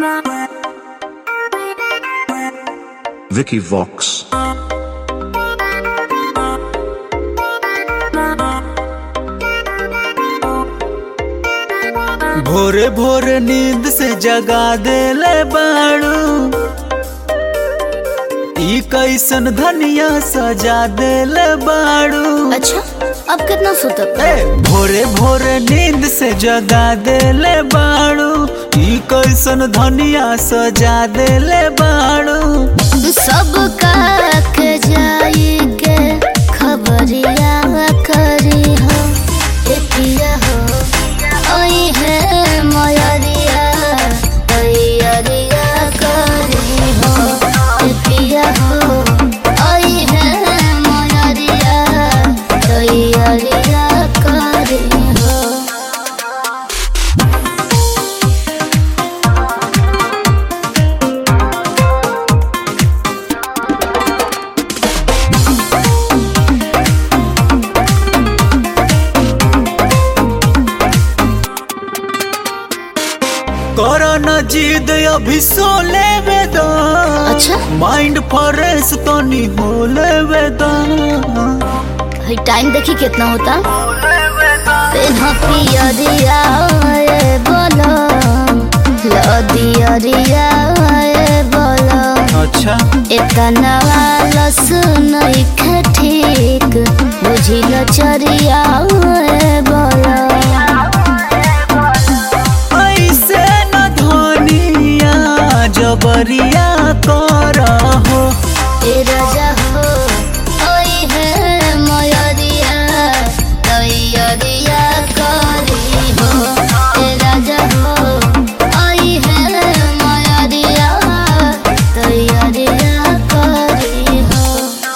Vicky Vox. भोरे भोरे नींद से जगा देले बाड़ू, ई कैसन धनिया सजा देले बाड़ू। अच्छा, अब कितना सुतब? भोरे भोरे नींद से जगा देले बाड़ू, ई कैसन धनिया सजा देले बाड़ू। सब के जाई के खबरिया करी हो, एतिया हो ओई है मयरिया तैयारिया करी हो, एतिया हो ओई है मयरिया तैयारिया करी हो। करना जिद अभी सो लेवे दा। अच्छा, माइंड फ्रेश तो नहीं हो लेवे दा। भाई टाइम देखी कितना होता। पियरिया बोलो लदियरिया बोलो। अच्छा, इतना लस नहीं ठीक बुझिल चरिया बोलो। जबरिया करहो ए राजा हो ओई है मयरिया तैयारिया करी हो। ए राजा हो ओई है मयरिया तैयारिया करी हो।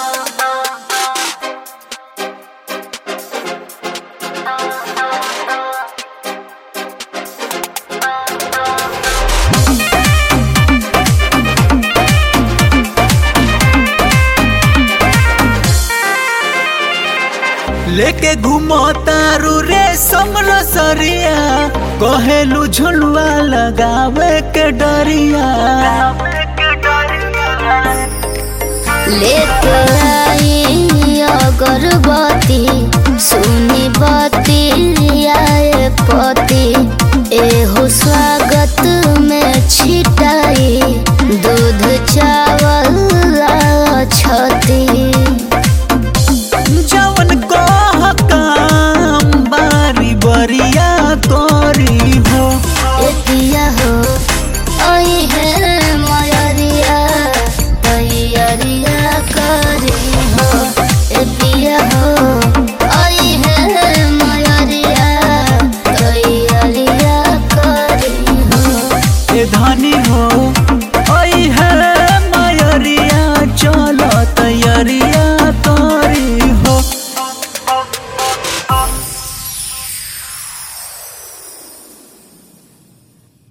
लेके घूमो तारू रे समरसरिया, कहेलू झुलवा लगावे के डरिया। लेके आई अगरबत्ती